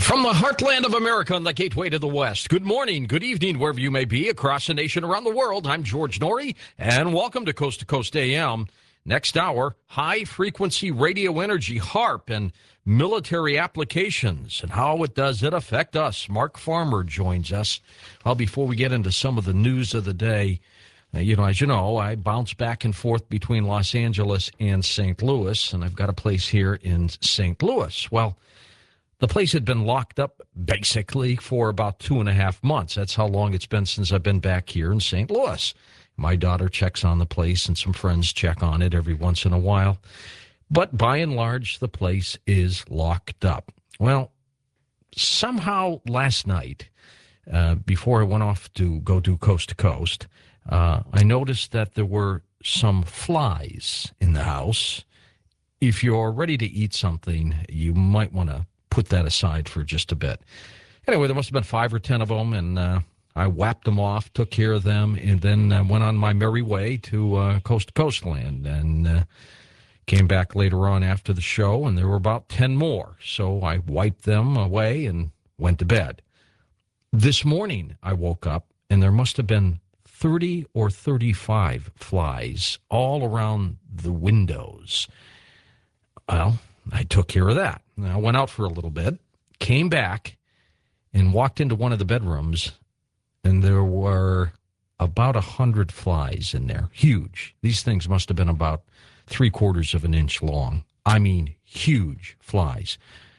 From the heartland of America on the gateway to the West, good morning, good evening, wherever you may be across the nation, around the world. I'm George Norrie, and welcome to Coast AM. Next hour, high-frequency radio energy, HAARP, and military applications, and how does it affect us? Mark Farmer joins us. Well, before we get into some of the news of the day, as you know, I bounce back and forth between Los Angeles and St. Louis, and I've got a place here in St. Louis. Well, the place had been locked up basically for about 2.5 months. That's how long it's been since I've been back here in St. Louis. My daughter checks on the place, and some friends check on it every once in a while. But by and large, the place is locked up. Well, somehow last night, before I went off to go do Coast to Coast, I noticed that there were some flies in the house. If you're ready to eat something, you might want to put that aside for just a bit. Anyway, there must have been 5 or 10 of them, and I whapped them off, took care of them, and then went on my merry way to Coast land, and came back later on after the show, and there were about 10 more. So I wiped them away and went to bed. This morning, I woke up, and there must have been 30 or 35 flies all around the windows. Well, I took care of that. I went out for a little bit, came back, and walked into one of the bedrooms, and there were about 100 flies in there. Huge. These things must have been about 3/4 of an inch long. I mean, huge flies.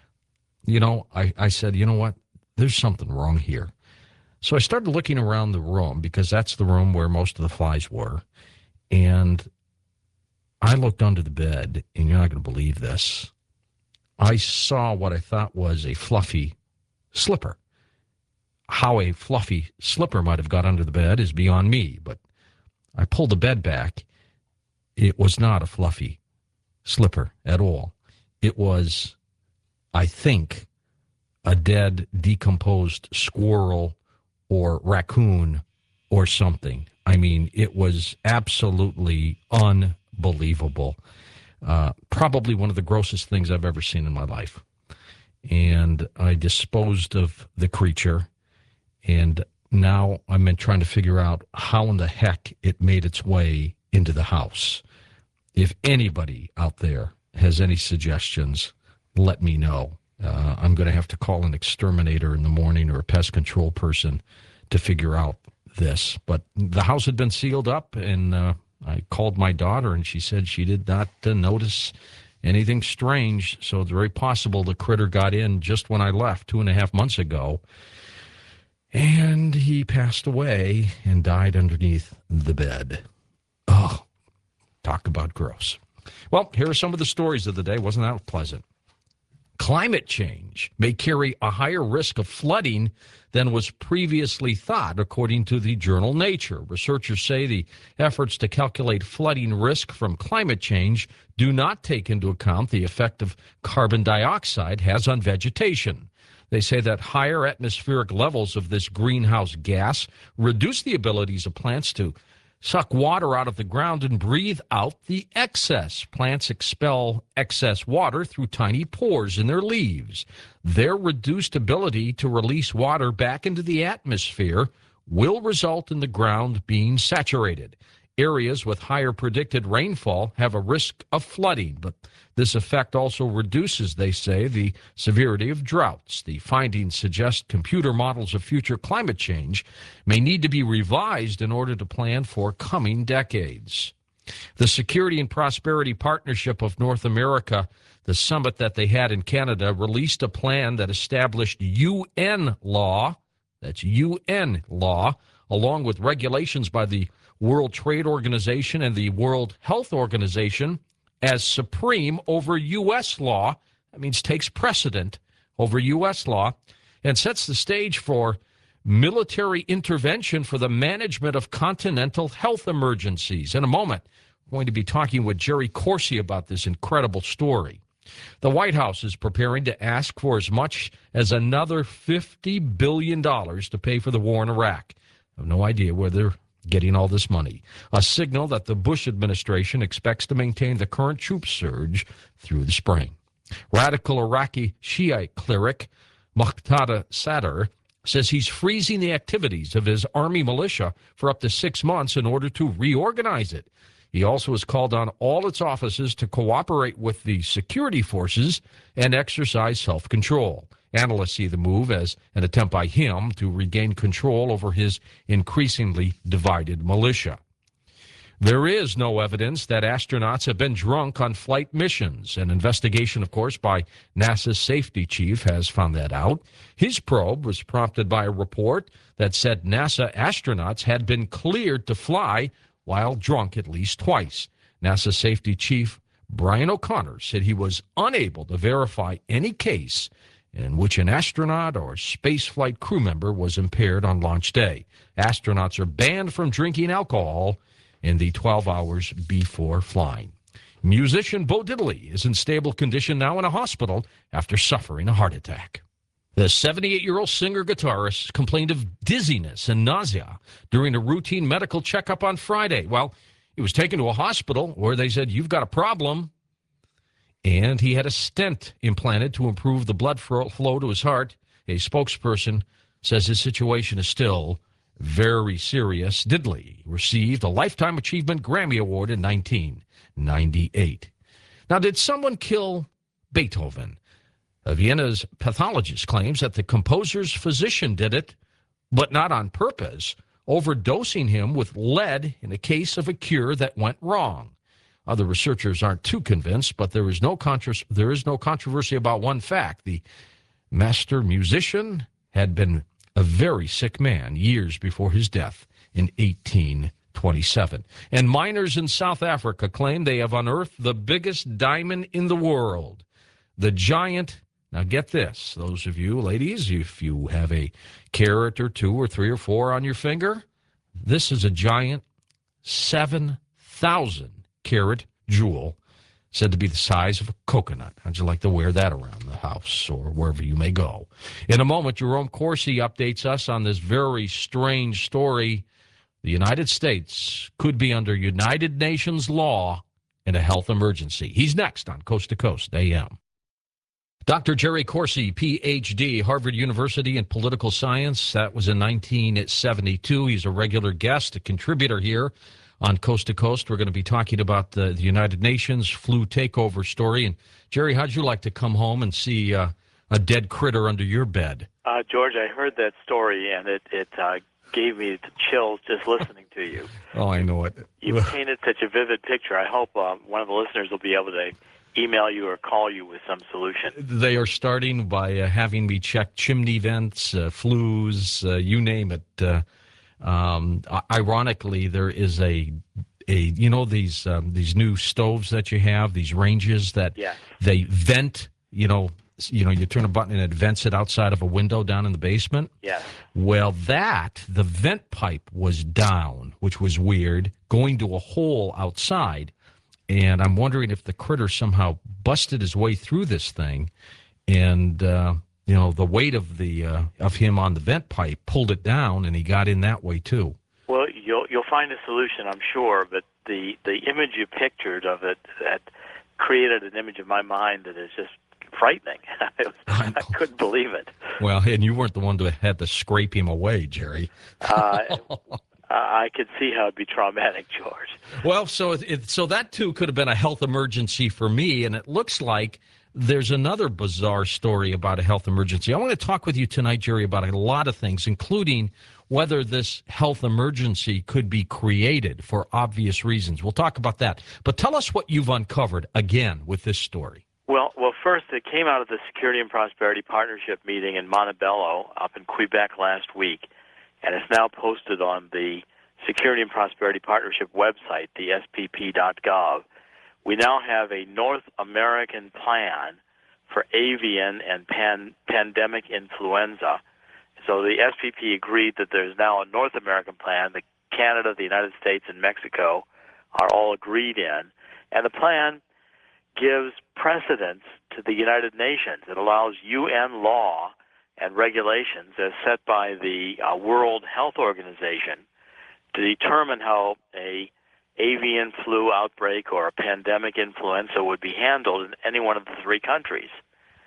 I said, you know what? There's something wrong here. So I started looking around the room, because that's the room where most of the flies were. And I looked under the bed, and you're not going to believe this. I saw what I thought was a fluffy slipper. How a fluffy slipper might have got under the bed is beyond me, but I pulled the bed back. It was not a fluffy slipper at all. It was, I think, a dead, decomposed squirrel or raccoon or something. I mean, it was absolutely unbelievable. Probably one of the grossest things I've ever seen in my life. And I disposed of the creature, and now I'm trying to figure out how in the heck it made its way into the house. If anybody out there has any suggestions, let me know. I'm going to have to call an exterminator in the morning or a pest control person to figure out this. But the house had been sealed up, and I called my daughter, and she said she did not notice anything strange. So it's very possible the critter got in just when I left 2.5 months ago. And he passed away and died underneath the bed. Oh, talk about gross. Well, here are some of the stories of the day. Wasn't that pleasant? Climate change may carry a higher risk of flooding than was previously thought, according to the journal Nature. Researchers say the efforts to calculate flooding risk from climate change do not take into account the effect of carbon dioxide has on vegetation. They say that higher atmospheric levels of this greenhouse gas reduce the abilities of plants to suck water out of the ground and breathe out the excess. Plants expel excess water through tiny pores in their leaves. Their reduced ability to release water back into the atmosphere will result in the ground being saturated. Areas with higher predicted rainfall have a risk of flooding, but this effect also reduces, they say, the severity of droughts. The findings suggest computer models of future climate change may need to be revised in order to plan for coming decades. The Security and Prosperity Partnership of North America, the summit that they had in Canada, released a plan that established UN law, that's UN law, along with regulations by the World Trade Organization and the World Health Organization as supreme over U.S. law. That means takes precedent over U.S. law, and sets the stage for military intervention for the management of continental health emergencies. In a moment, we're going to be talking with Jerry Corsi about this incredible story. The White House is preparing to ask for as much as another $50 billion to pay for the war in Iraq. I have no idea where they're getting all this money, a signal that the Bush administration expects to maintain the current troop surge through the spring. Radical Iraqi Shiite cleric Muqtada Sadr, says he's freezing the activities of his army militia for up to 6 months in order to reorganize it. He also has called on all its officers to cooperate with the security forces and exercise self-control. Analysts see the move as an attempt by him to regain control over his increasingly divided militia. There is no evidence that astronauts have been drunk on flight missions. An investigation, of course, by NASA's safety chief has found that out. His probe was prompted by a report that said NASA astronauts had been cleared to fly while drunk at least twice. NASA safety chief Brian O'Connor said he was unable to verify any case in which an astronaut or spaceflight crew member was impaired on launch day. Astronauts are banned from drinking alcohol in the 12 hours before flying. Musician Bo Diddley is in stable condition now in a hospital after suffering a heart attack. The 78-year-old singer-guitarist complained of dizziness and nausea during a routine medical checkup on Friday. Well, he was taken to a hospital where they said, "You've got a problem." And he had a stent implanted to improve the blood flow to his heart. A spokesperson says his situation is still very serious. Diddley received a Lifetime Achievement Grammy Award in 1998. Now, did someone kill Beethoven? Vienna's pathologist claims that the composer's physician did it, but not on purpose, overdosing him with lead in a case of a cure that went wrong. Other researchers aren't too convinced, but there is no controversy about one fact. The master musician had been a very sick man years before his death in 1827. And miners in South Africa claim they have unearthed the biggest diamond in the world. The giant, now get this, those of you ladies, if you have a carat or 2 or 3 or 4 on your finger, this is a giant 7,000 carat jewel, said to be the size of a coconut. How'd you like to wear that around the house or wherever you may go? In a moment, Jerome Corsi updates us on this very strange story. The United States could be under United Nations law in a health emergency. He's next on Coast to Coast AM. Dr. Jerry Corsi, Ph.D., Harvard University in political science. That was in 1972. He's a regular guest, a contributor here on Coast to Coast. We're going to be talking about the United Nations flu takeover story. And, Jerry, how'd you like to come home and see a dead critter under your bed? George, I heard that story, and it gave me the chills just listening to you. Oh, I know it. You painted such a vivid picture. I hope one of the listeners will be able to email you or call you with some solution. They are starting by having me check chimney vents, flues, you name it. Ironically, there is a you know these new stoves that you have, these ranges that they vent. You turn a button and it vents it outside of a window down in the basement. Yes. Well, the vent pipe was down, which was weird, going to a hole outside. And I'm wondering if the critter somehow busted his way through this thing, and the weight of him on the vent pipe pulled it down, and he got in that way too. Well, you'll find a solution, I'm sure. But the image you pictured of it that created an image in my mind that is just frightening. I couldn't believe it. Well, and you weren't the one that had to scrape him away, Jerry. I could see how it'd be traumatic, George. Well, so that too could have been a health emergency for me, and it looks like there's another bizarre story about a health emergency. I want to talk with you tonight, Jerry, about a lot of things, including whether this health emergency could be created for obvious reasons. We'll talk about that. But tell us what you've uncovered again with this story. Well, first, it came out of the Security and Prosperity Partnership meeting in Montebello up in Quebec last week, and it's now posted on the Security and Prosperity Partnership website, the spp.gov. We now have a North American plan for avian and pandemic influenza. So the SPP agreed that there's now a North American plan that Canada, the United States, and Mexico are all agreed in. And the plan gives precedence to the United Nations. It allows UN law and regulations as set by the World Health Organization to determine how a avian flu outbreak or a pandemic influenza would be handled in any one of the 3 countries.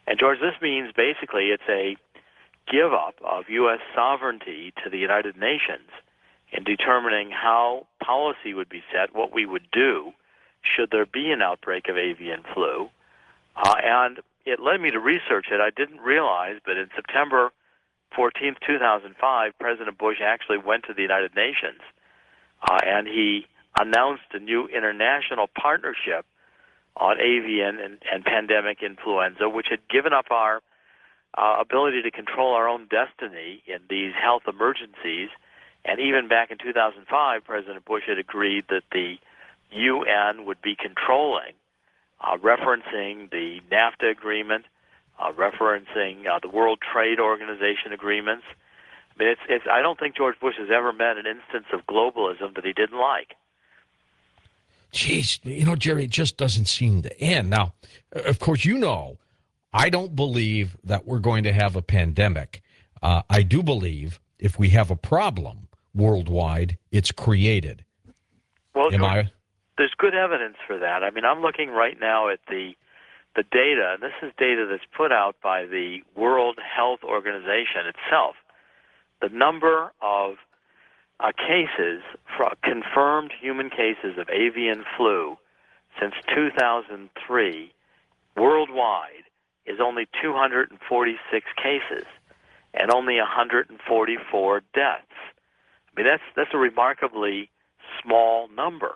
And, George, this means basically it's a give up of U.S. sovereignty to the United Nations in determining how policy would be set, what we would do should there be an outbreak of avian flu. And it led me to research it. I didn't realize, but in September 14th, 2005, President Bush actually went to the United Nations and he announced a new international partnership on avian and pandemic influenza, which had given up our ability to control our own destiny in these health emergencies. And even back in 2005, President Bush had agreed that the UN would be controlling, referencing the NAFTA agreement, referencing the World Trade Organization agreements. I mean, I don't think George Bush has ever met an instance of globalism that he didn't like. Jeez, Jerry, it just doesn't seem to end. Now, of course, I don't believe that we're going to have a pandemic. I do believe if we have a problem worldwide, it's created. Well, there's good evidence for that. I mean, I'm looking right now at the data, and this is data that's put out by the World Health Organization itself. The number of cases, confirmed human cases of avian flu since 2003 worldwide is only 246 cases and only 144 deaths. I mean, that's a remarkably small number.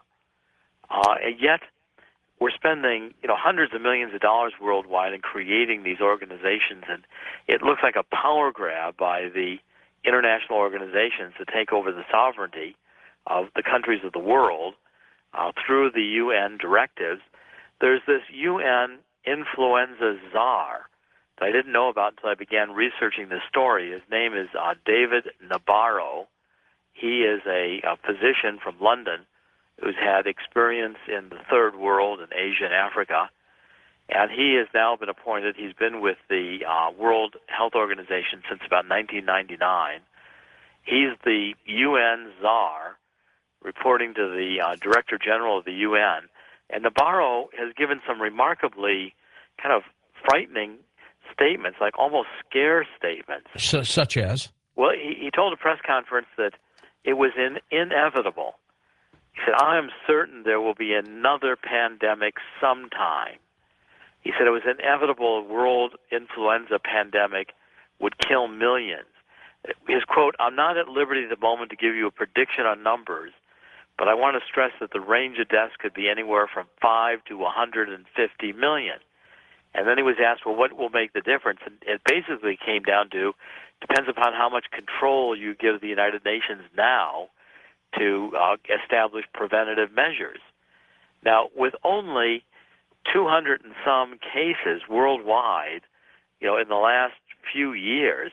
And yet, we're spending hundreds of millions of dollars worldwide in creating these organizations, and it looks like a power grab by the international organizations to take over the sovereignty of the countries of the world through the UN directives. There's this UN influenza czar that I didn't know about until I began researching this story. His name is David Nabarro. He is a physician from London who's had experience in the third world in Asia and Africa, and he has now been appointed. He's been with the World Health Organization since about 1999. He's the UN czar, reporting to the Director General of the UN. And Nabarro has given some remarkably kind of frightening statements, like almost scare statements. Such as? Well, he told a press conference that it was inevitable. He said, I am certain there will be another pandemic sometime. He said it was inevitable a world influenza pandemic would kill millions. His quote, I'm not at liberty at the moment to give you a prediction on numbers, but I want to stress that the range of deaths could be anywhere from 5 to 150 million. And then he was asked, well, what will make the difference? And it basically came down to, depends upon how much control you give the United Nations now to establish preventative measures. Now, with only 200 and some cases worldwide, in the last few years,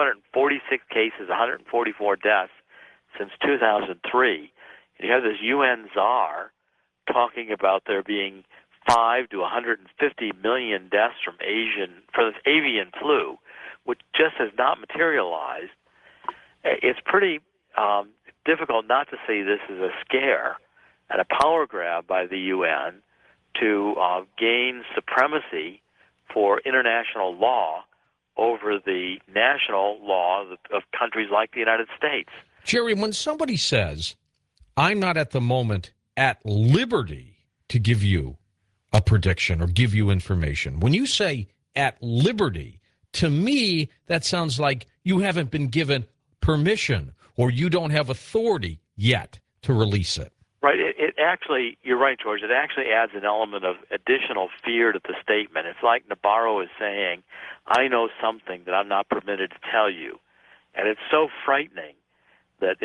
246 cases, 144 deaths since 2003, and you have this UN czar talking about there being 5 to 150 million deaths from this avian flu, which just has not materialized. It's pretty difficult not to see this as a scare and a power grab by the UN to gain supremacy for international law over the national law of countries like the United States. Jerry, when somebody says, I'm not at the moment at liberty to give you a prediction or give you information, when you say at liberty, to me, that sounds like you haven't been given permission or you don't have authority yet to release it. Right. It actually, you're right, George, it actually adds an element of additional fear to the statement. It's like Nabarro is saying, I know something that I'm not permitted to tell you. And it's so frightening that,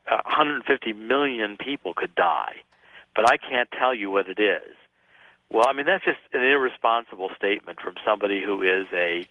150 million people could die, but I can't tell you what it is. Well, I mean, that's just an irresponsible statement from somebody who is a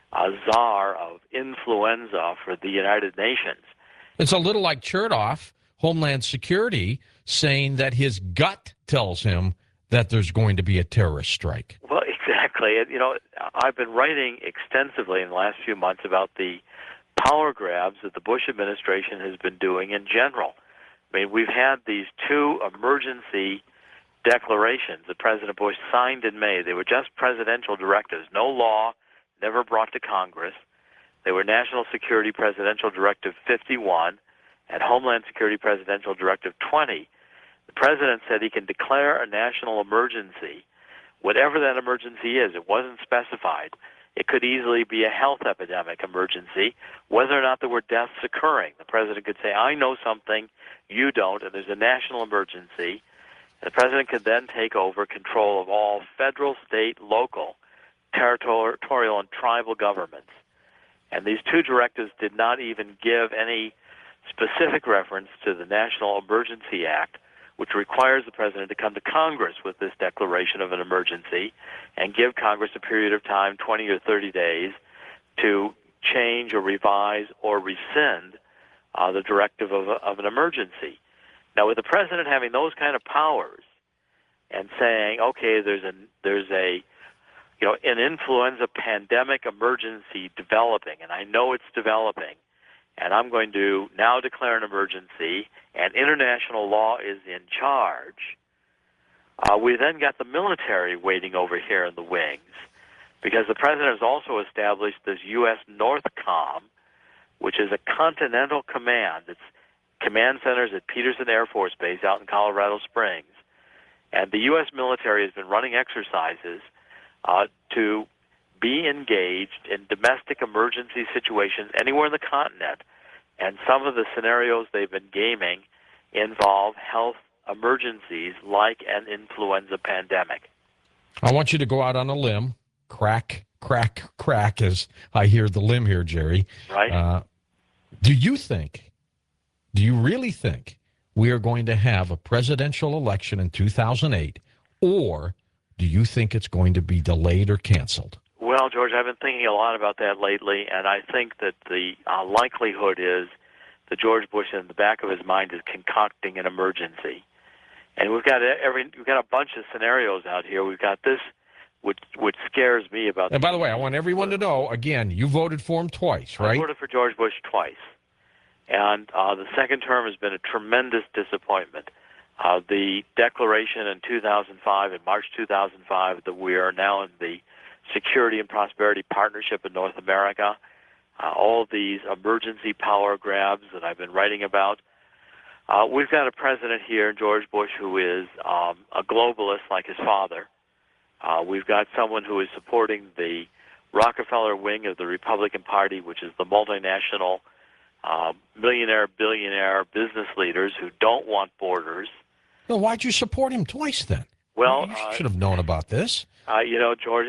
czar of influenza for the United Nations. It's a little like Chertoff, Homeland Security, saying that his gut tells him that there's going to be a terrorist strike. Well, exactly. I've been writing extensively in the last few months about the power grabs that the Bush administration has been doing in general. I mean, we've had these two emergency declarations that President Bush signed in May. They were just presidential directives, no law, never brought to Congress. They were National Security Presidential Directive 51 and Homeland Security Presidential Directive 20. The president said he can declare a national emergency, whatever that emergency is. It wasn't specified. It could easily be a health epidemic emergency, whether or not there were deaths occurring. The president could say, I know something, you don't, and there's a national emergency. And the president could then take over control of all federal, state, local, territorial, and tribal governments. And these two directives did not even give any specific reference to the National Emergency Act, which requires the president to come to Congress with this declaration of an emergency and give Congress a period of time, 20 or 30 days, to change or revise or rescind the directive of an emergency. Now, with the president having those kind of powers and saying, okay, there's an influenza pandemic emergency developing, and I know it's developing, and I'm going to now declare an emergency, and international law is in charge, we then got the military waiting over here in the wings, because the president has also established this U.S. NORTHCOM, which is a continental command. Its command centers at Peterson Air Force Base out in Colorado Springs. And the U.S. military has been running exercises to be engaged in domestic emergency situations anywhere in the continent. And some of the scenarios they've been gaming involve health emergencies like an influenza pandemic. I want you to go out on a limb, crack, as I hear the limb here, Jerry. Right. Do you really think we are going to have a presidential election in 2008, or do you think it's going to be delayed or canceled? Well, George, I've been thinking a lot about that lately, and I think that the likelihood is that George Bush, in the back of his mind, is concocting an emergency. And we've got a bunch of scenarios out here. We've got this, which scares me about. And by the way, I want everyone to know, again, you voted for him twice, right? I voted for George Bush twice. And the second term has been a tremendous disappointment. The declaration in 2005, in March 2005, that we are now in the Security and Prosperity Partnership in North America, all these emergency power grabs that I've been writing about. We've got a president here, George Bush, who is a globalist like his father. We've got someone who is supporting the Rockefeller wing of the Republican Party, which is the multinational millionaire, billionaire business leaders who don't want borders. Well, why'd you support him twice then? Well, you should have known about this. George,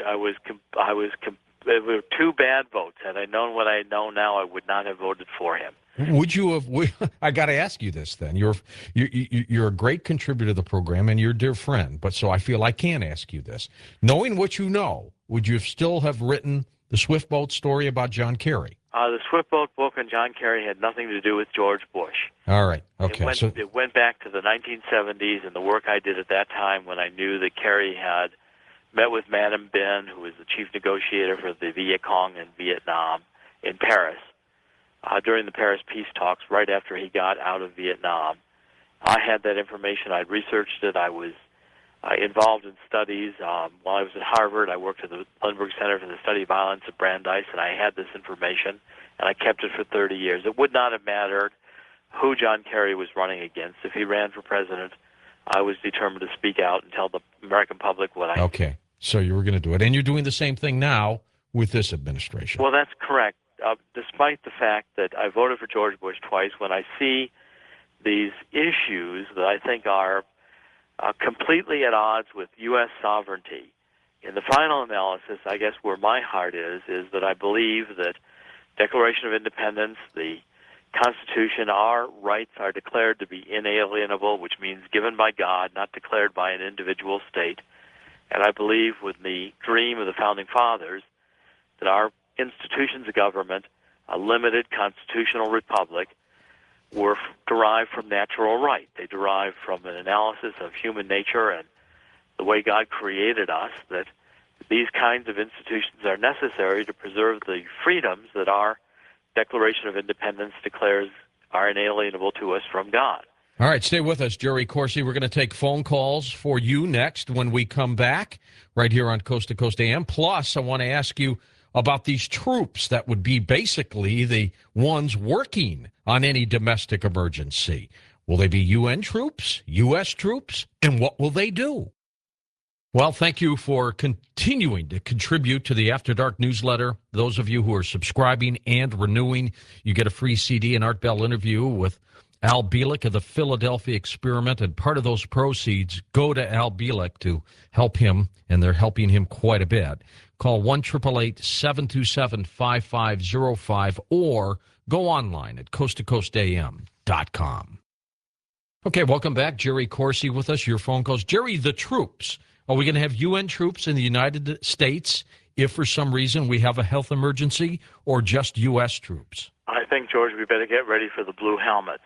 there were two bad votes. Had I known what I know now, I would not have voted for him. Would you have? I got to ask you this then. You're a great contributor to the program, and you're a dear friend. But so I feel I can ask you this: knowing what you know, would you still have written the Swift Boat story about John Kerry? The Swift Boat book on John Kerry had nothing to do with George Bush. All right. Okay. It went back to the 1970s and the work I did at that time when I knew that Kerry had met with Madame Ben, who was the chief negotiator for the Viet Cong in Vietnam, in Paris, during the Paris peace talks, right after he got out of Vietnam. I had that information. I'd researched it. I was involved in studies. While I was at Harvard, I worked at the Lindbergh Center for the Study of Violence at Brandeis, and I had this information, and I kept it for 30 years. It would not have mattered who John Kerry was running against. If he ran for president, I was determined to speak out and tell the American public what I Okay, so you were going to do it. And you're doing the same thing now with this administration. Well, that's correct. Despite the fact that I voted for George Bush twice, when I see these issues that I think are completely at odds with U.S. sovereignty, in the final analysis, I guess where my heart is that I believe that Declaration of Independence, the Constitution, our rights are declared to be inalienable, which means given by God, not declared by an individual state. And I believe with the dream of the Founding Fathers that our institutions of government, a limited constitutional republic, were derived from natural right. They derive from an analysis of human nature and the way God created us, that these kinds of institutions are necessary to preserve the freedoms that our Declaration of Independence declares are inalienable to us from God. All right, stay with us, Jerry Corsi. We're going to take phone calls for you next when we come back right here on Coast to Coast AM. Plus, I want to ask you about these troops that would be basically the ones working on any domestic emergency. Will they be UN troops, U.S. troops, and what will they do? Well, thank you for continuing to contribute to the After Dark newsletter. Those of you who are subscribing and renewing, you get a free CD and Art Bell interview with Al Bielek of the Philadelphia Experiment, and part of those proceeds go to Al Bielek to help him, and they're helping him quite a bit. Call 1-888-727-5505 or go online at coasttocoastam.com. Okay, welcome back. Jerry Corsi with us. Your phone calls. Jerry, the troops. Are we going to have UN troops in the United States if for some reason we have a health emergency, or just U.S. troops? I think, George, we better get ready for the blue helmets.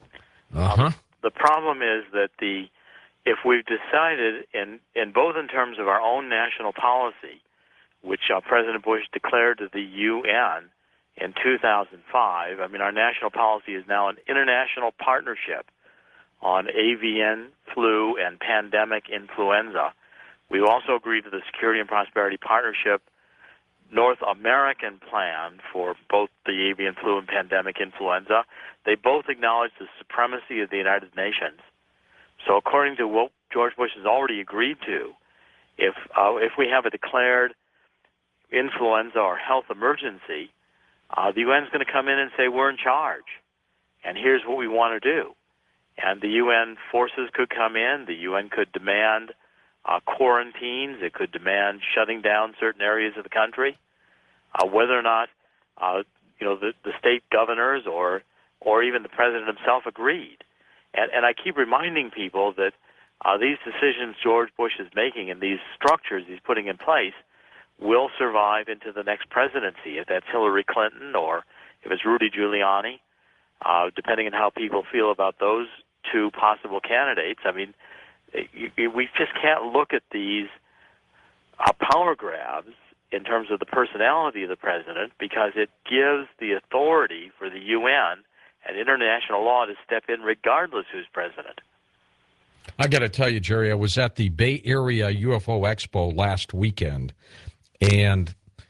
The problem is that if we've decided, in both in terms of our own national policy, which President Bush declared to the UN in 2005, I mean, our national policy is now an international partnership on avian flu and pandemic influenza. We also agreed to the Security and Prosperity Partnership North American plan for both the avian flu and pandemic influenza. They both acknowledge the supremacy of the United Nations. So according to what George Bush has already agreed to, if we have a declared influenza or health emergency, the UN is going to come in and say, we're in charge, and here's what we want to do. And the UN forces could come in. The UN could demand quarantines. It could demand shutting down certain areas of the country. Whether or not the state governors or even the president himself agreed. And I keep reminding people that these decisions George Bush is making and these structures he's putting in place will survive into the next presidency, if that's Hillary Clinton or if it's Rudy Giuliani, depending on how people feel about those two possible candidates. I mean, we just can't look at these power grabs in terms of the personality of the president, because it gives the authority for the UN and international law to step in regardless who's president. I got to tell you, Jerry, I was at the Bay Area UFO Expo last weekend, and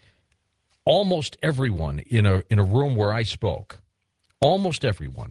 almost everyone in a room where I spoke, almost everyone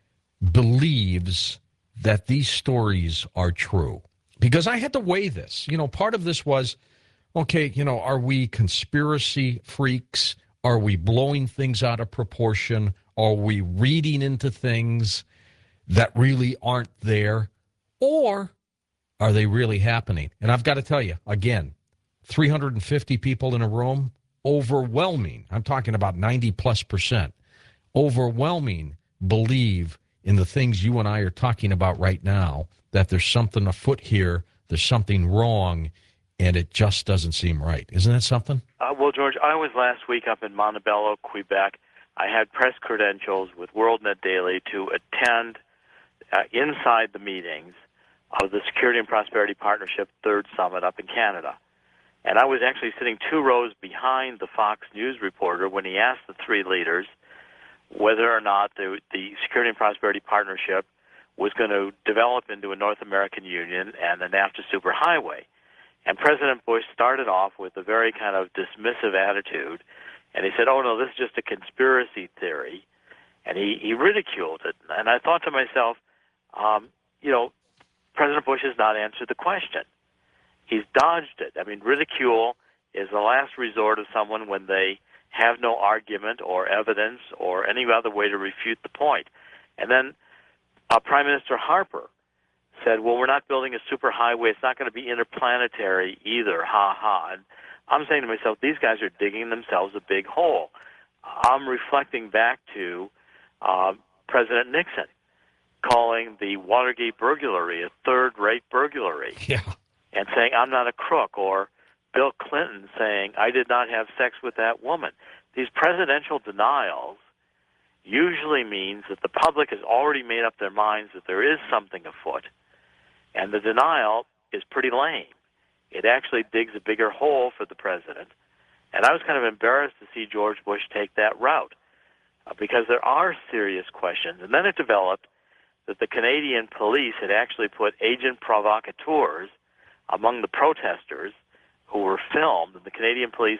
believes that these stories are true. Because I had to weigh this. Part of this was, okay, are we conspiracy freaks? Are we blowing things out of proportion? Are we reading into things that really aren't there? Or are they really happening? And I've got to tell you, again, 350 people in a room, overwhelming, I'm talking about 90+%, overwhelming believe in the things you and I are talking about right now, that there's something afoot here, there's something wrong, and it just doesn't seem right. Isn't that something? Well, George, I was last week up in Montebello, Quebec. I had press credentials with WorldNet Daily to attend inside the meetings of the Security and Prosperity Partnership Third Summit up in Canada. And I was actually sitting 2 rows behind the Fox News reporter when he asked the three leaders whether or not the Security and Prosperity Partnership was going to develop into a North American Union and a NAFTA superhighway. And President Bush started off with a very kind of dismissive attitude, and he said, oh, no, this is just a conspiracy theory, and he ridiculed it. And I thought to myself, President Bush has not answered the question. He's dodged it. I mean, ridicule is the last resort of someone when they have no argument or evidence or any other way to refute the point. And then Prime Minister Harper said, well, we're not building a superhighway. It's not going to be interplanetary either, ha-ha. And I'm saying to myself, these guys are digging themselves a big hole. I'm reflecting back to President Nixon calling the Watergate burglary a third-rate burglary. Yeah. And saying, I'm not a crook, or Bill Clinton saying, I did not have sex with that woman. These presidential denials usually means that the public has already made up their minds that there is something afoot, and the denial is pretty lame. It actually digs a bigger hole for the president, and I was kind of embarrassed to see George Bush take that route, because there are serious questions. And then it developed that the Canadian police had actually put agent provocateurs among the protesters who were filmed, and the Canadian police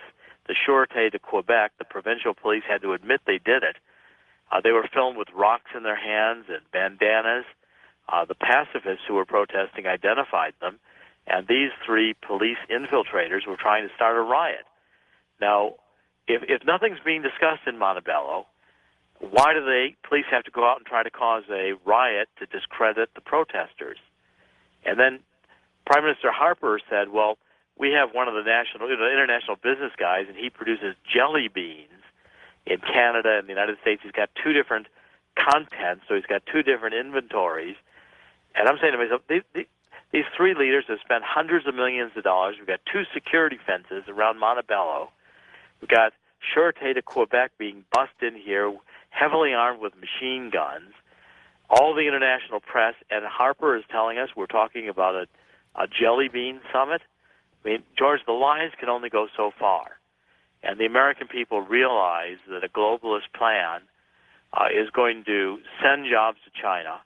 the Sûreté de Quebec, the provincial police, had to admit they did it. They were filmed with rocks in their hands and bandanas. The pacifists who were protesting identified them, and these three police infiltrators were trying to start a riot. Now, if nothing's being discussed in Montebello, why do the police have to go out and try to cause a riot to discredit the protesters? And then Prime Minister Harper said, well, we have one of the international business guys, and he produces jelly beans in Canada and the United States. He's got two different contents, so he's got two different inventories. And I'm saying to myself, these three leaders have spent hundreds of millions of dollars. We've got two security fences around Montebello. We've got Sûreté de Quebec being bussed in here, heavily armed with machine guns. All the international press, and Harper is telling us we're talking about a jelly bean summit. I mean, George, the lines can only go so far. And the American people realize that a globalist plan is going to send jobs to China.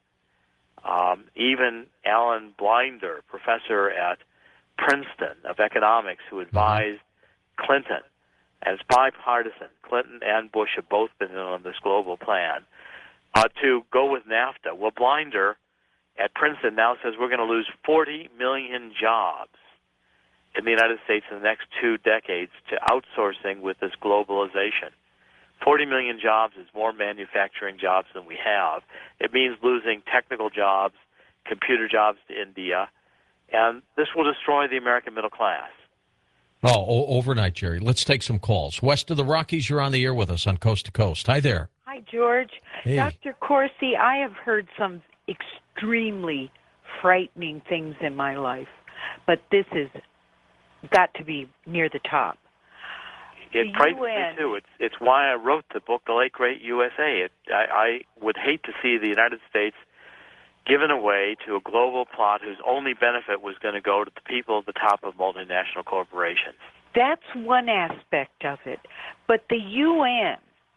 Even Alan Blinder, professor at Princeton of economics, who advised Clinton, and it's bipartisan, Clinton and Bush have both been in on this global plan, to go with NAFTA. Well, Blinder at Princeton now says we're going to lose 40 million jobs in the United States in the next 2 decades to outsourcing with this globalization. 40 million jobs is more manufacturing jobs than we have. It means losing technical jobs, computer jobs to India, and this will destroy the American middle class. Oh, overnight, Jerry. Let's take some calls. West of the Rockies, you're on the air with us on Coast to Coast. Hi there. Hi, George. Hey. Dr. Corsi, I have heard some extremely frightening things in my life, but this has got to be near the top. It frightens me too. It's why I wrote the book, The Late Great USA. I would hate to see the United States given away to a global plot whose only benefit was going to go to the people at the top of multinational corporations. That's one aspect of it. But the UN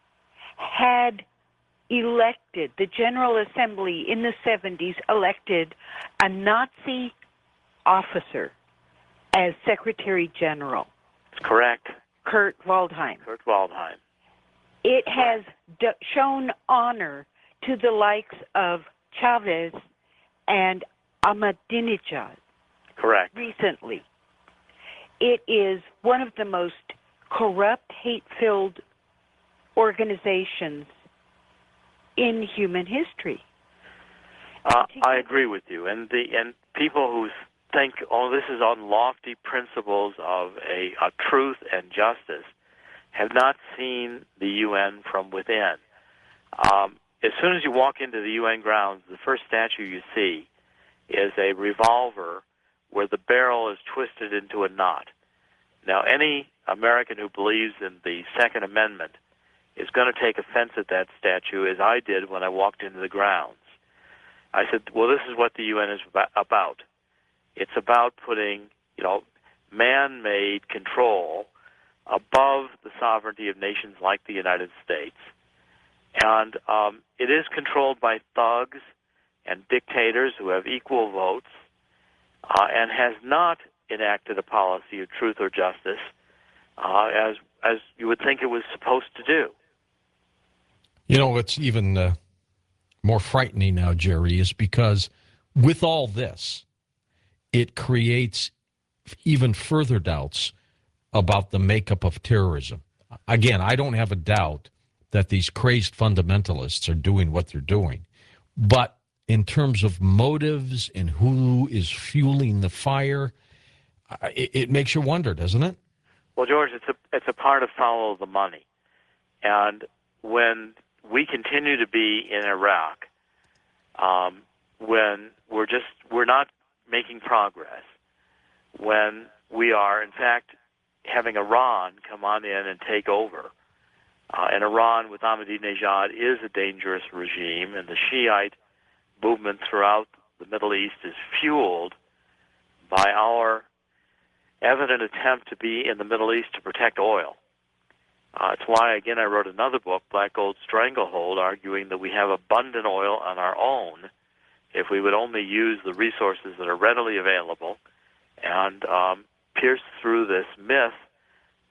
had elected, the General Assembly in the 70s elected a Nazi officer as Secretary General. That's correct. Kurt Waldheim. Kurt Waldheim. It has shown honor to the likes of Chavez and Ahmadinejad. Correct. Recently. It is one of the most corrupt, hate-filled organizations in human history. I agree with you. And people who think, oh, this is on lofty principles of a truth and justice, have not seen the UN from within. As soon as you walk into the UN grounds, the first statue you see is a revolver where the barrel is twisted into a knot. Now, any American who believes in the Second Amendment is going to take offense at that statue, as I did when I walked into the grounds. I said, well, this is what the UN is about. It's about putting, man-made control above the sovereignty of nations like the United States. And it is controlled by thugs and dictators who have equal votes and has not enacted a policy of truth or justice as you would think it was supposed to do. What's even more frightening now, Jerry, is because with all this, it creates even further doubts about the makeup of terrorism. Again, I don't have a doubt that these crazed fundamentalists are doing what they're doing. But in terms of motives and who is fueling the fire, it makes you wonder, doesn't it? Well, George, it's a part of follow the money. And when we continue to be in Iraq, when we're not making progress, when we are, in fact, having Iran come on in and take over, and Iran with Ahmadinejad is a dangerous regime, and the Shiite movement throughout the Middle East is fueled by our evident attempt to be in the Middle East to protect oil. It's why, again, I wrote another book, Black Gold Stranglehold, arguing that we have abundant oil on our own if we would only use the resources that are readily available and pierce through this myth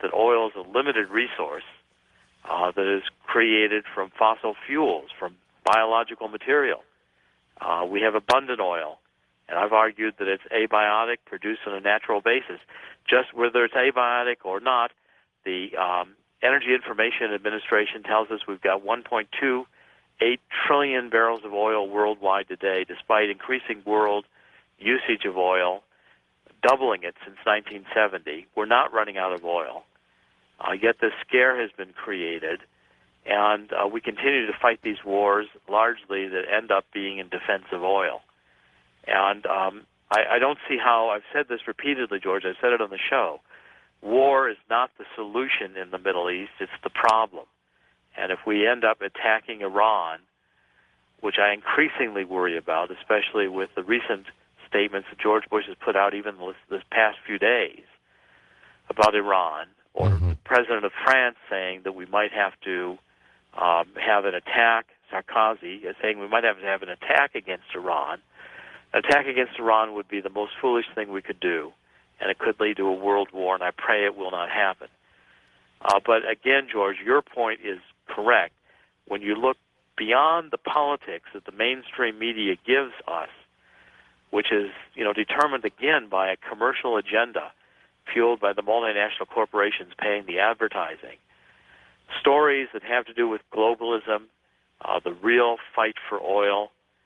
that oil is a limited resource that is created from fossil fuels, from biological material. We have abundant oil, and I've argued that it's abiotic, produced on a natural basis. Just whether it's abiotic or not, the Energy Information Administration tells us we've got 1.28 trillion barrels of oil worldwide today, despite increasing world usage of oil, doubling it since 1970. We're not running out of oil. Yet this scare has been created, and we continue to fight these wars largely that end up being in defense of oil. And I don't see how, I've said this repeatedly, George, I've said it on the show, war is not the solution in the Middle East, it's the problem. And if we end up attacking Iran, which I increasingly worry about, especially with the recent statements that George Bush has put out even this past few days about Iran, or the president of France saying that we might have to have an attack, Sarkozy is saying we might have to have an attack against Iran. An attack against Iran would be the most foolish thing we could do, and it could lead to a world war, and I pray it will not happen. But again, George, your point is correct. When you look beyond the politics that the mainstream media gives us, which is, determined again by a commercial agenda fueled by the multinational corporations paying the advertising, stories that have to do with globalism, the real fight for oil,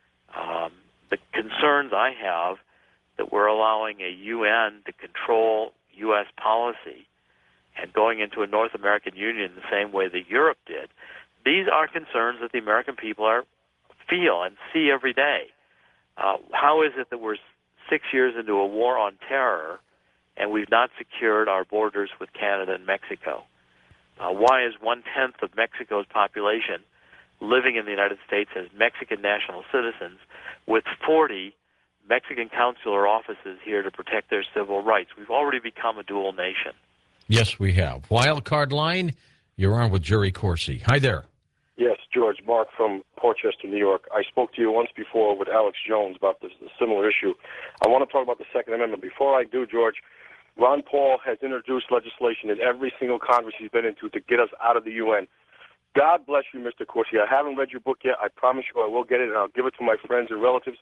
the concerns I have that we're allowing a UN to control U.S. policy and going into a North American Union the same way that Europe did. These are concerns that the American people feel and see every day. How is it that we're 6 years into a war on terror and we've not secured our borders with Canada and Mexico? Why is 1/10 of Mexico's population living in the United States as Mexican national citizens with 40 Mexican consular offices here to protect their civil rights? We've already become a dual nation. Yes, we have. Wild Card Line, you're on with Jerry Corsi. Hi there. Yes, George. Mark from Portchester, New York. I spoke to you once before with Alex Jones about this similar issue. I want to talk about the Second Amendment. Before I do, George, Ron Paul has introduced legislation in every single Congress he's been into to get us out of the UN. God bless you, Mr. Corsi. I haven't read your book yet. I promise you I will get it, and I'll give it to my friends and relatives.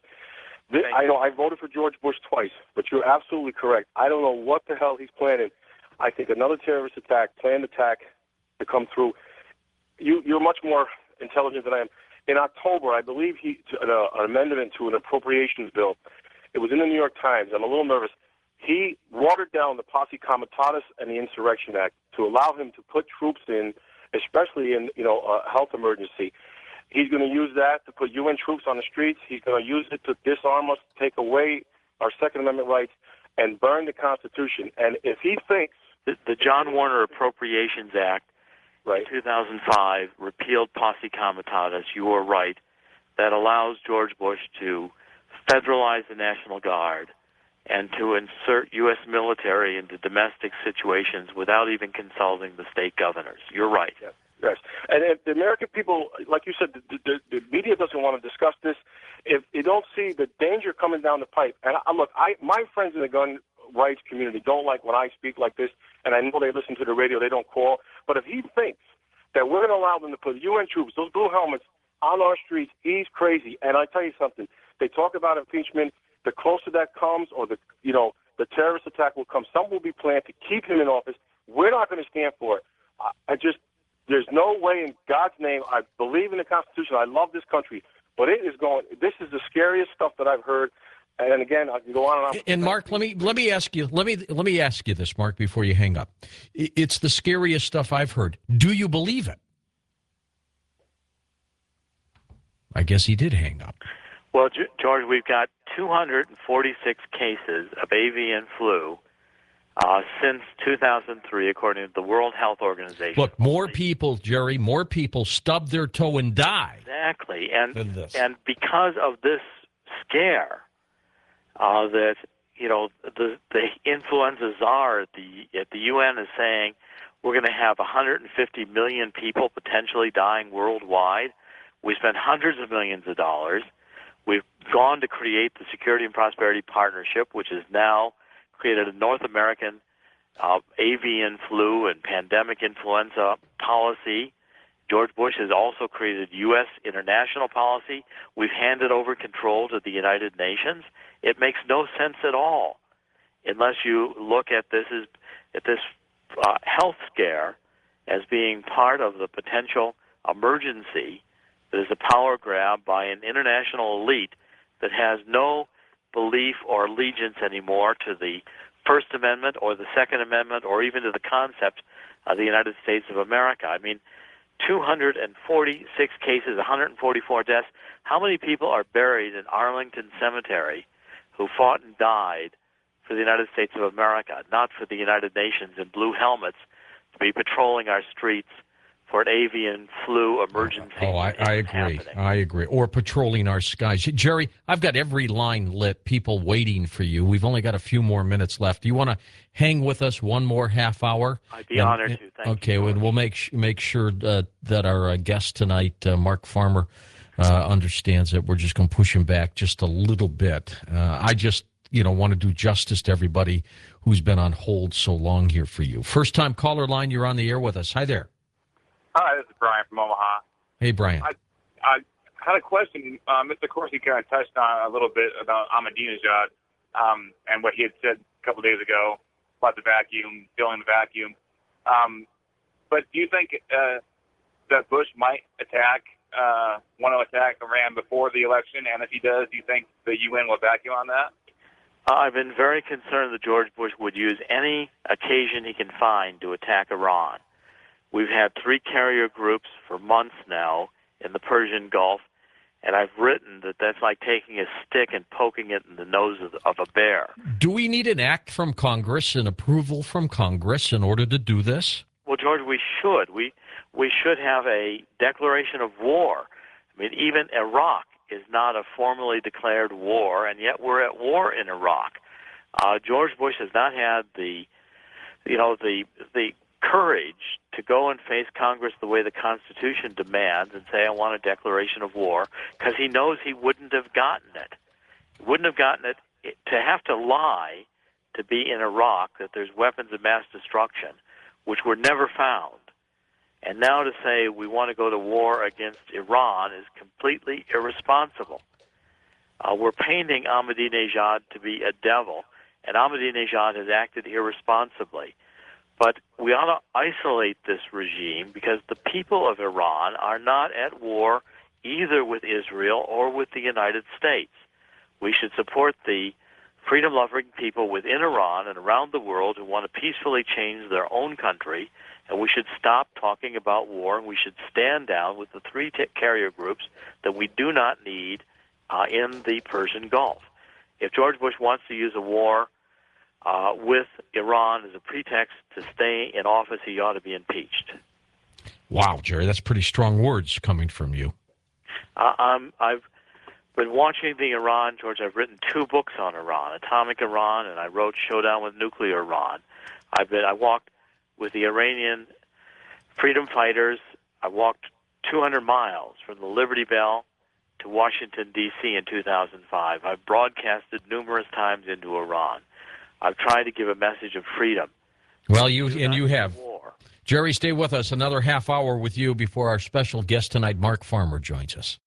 I know I voted for George Bush twice, but you're absolutely correct. I don't know what the hell he's planning. I think another terrorist attack, planned attack to come through. You're much more intelligent than I am. In October, I believe an amendment to an appropriations bill. It was in the New York Times. I'm a little nervous. He watered down the Posse Comitatus and the Insurrection Act to allow him to put troops in, especially in a health emergency. He's going to use that to put UN troops on the streets. He's going to use it to disarm us, take away our Second Amendment rights, and burn the Constitution. And if he thinks the John Warner Appropriations Act, right, in 2005 repealed Posse Comitatus, you are right, that allows George Bush to federalize the National Guard and to insert U.S. military into domestic situations without even consulting the state governors. You're right. Yes. And if the American people, like you said, the media doesn't want to discuss this. If they don't see the danger coming down the pipe, and my friends in the gun rights community don't like when I speak like this, and I know they listen to the radio, they don't call. But if he thinks that we're going to allow them to put UN troops, those blue helmets, on our streets, he's crazy. And I tell you something, they talk about impeachment. The closer that comes, or the terrorist attack will come, some will be planned to keep him in office. We're not going to stand for it. There's no way in God's name. I believe in the Constitution. I love this country, but this is the scariest stuff that I've heard. And again, I can go on and on. And Mark, let me ask you this, Mark, before you hang up. It's the scariest stuff I've heard. Do you believe it? I guess he did hang up. Well, George, we've got 246 cases of avian flu since 2003, according to the World Health Organization. Look, more people stub their toe and die. Exactly, and because of this scare, that the influenza czar at the UN is saying we're going to have 150 million people potentially dying worldwide. We spent hundreds of millions of dollars. We've gone to create the Security and Prosperity Partnership, which has now created a North American avian flu and pandemic influenza policy. George Bush has also created U.S. international policy. We've handed over control to the United Nations. It makes no sense at all unless you look at this health scare as being part of the potential emergency that is a power grab by an international elite that has no belief or allegiance anymore to the First Amendment or the Second Amendment or even to the concept of the United States of America. I mean, 246 cases, 144 deaths. How many people are buried in Arlington Cemetery who fought and died for the United States of America, not for the United Nations in blue helmets to be patrolling our streets for an avian flu emergency? Oh, I agree. Happening. I agree. Or patrolling our skies. Jerry, I've got every line lit, people waiting for you. We've only got a few more minutes left. Do you want to hang with us one more half hour? I'd be honored to. Thank you. Okay, well, we'll make sure that our guest tonight, Mark Farmer, understands that we're just going to push him back just a little bit. I just want to do justice to everybody who's been on hold so long here for you. First-time caller line, you're on the air with us. Hi there. Hi, this is Brian from Omaha. Hey, Brian. I had a question. Mr. Corsi kind of touched on a little bit about Ahmadinejad and what he had said a couple days ago about the vacuum, filling the vacuum. But do you think that Bush might want to attack Iran before the election? And if he does, do you think the UN will back you on that? I've been very concerned that George Bush would use any occasion he can find to attack Iran. We've had 3 carrier groups for months now in the Persian Gulf, and I've written that that's like taking a stick and poking it in the nose of a bear. Do we need an act from Congress, an approval from Congress in order to do this? Well, George, we should. We should have a declaration of war. I mean, even Iraq is not a formally declared war, and yet we're at war in Iraq. George Bush has not had the courage to go and face Congress the way the Constitution demands and say, I want a declaration of war, because he knows he wouldn't have gotten it. He wouldn't have gotten it to have to lie to be in Iraq that there's weapons of mass destruction, which were never found. And now to say we want to go to war against Iran is completely irresponsible. We're painting Ahmadinejad to be a devil, and Ahmadinejad has acted irresponsibly. But we ought to isolate this regime because the people of Iran are not at war either with Israel or with the United States. We should support the freedom-loving people within Iran and around the world who want to peacefully change their own country, and we should stop talking about war, and we should stand down with the 3 carrier groups that we do not need in the Persian Gulf. If George Bush wants to use a war with Iran as a pretext to stay in office, he ought to be impeached. Wow, Jerry, that's pretty strong words coming from you. I've been watching the Iran, George. I've written 2 books on Iran, Atomic Iran, and I wrote Showdown with Nuclear Iran. I walked with the Iranian freedom fighters. I walked 200 miles from the Liberty Bell to Washington, D.C. in 2005. I've broadcasted numerous times into Iran. I've tried to give a message of freedom. Well, you have. War. Jerry, stay with us another half hour with you before our special guest tonight, Mark Farmer, joins us.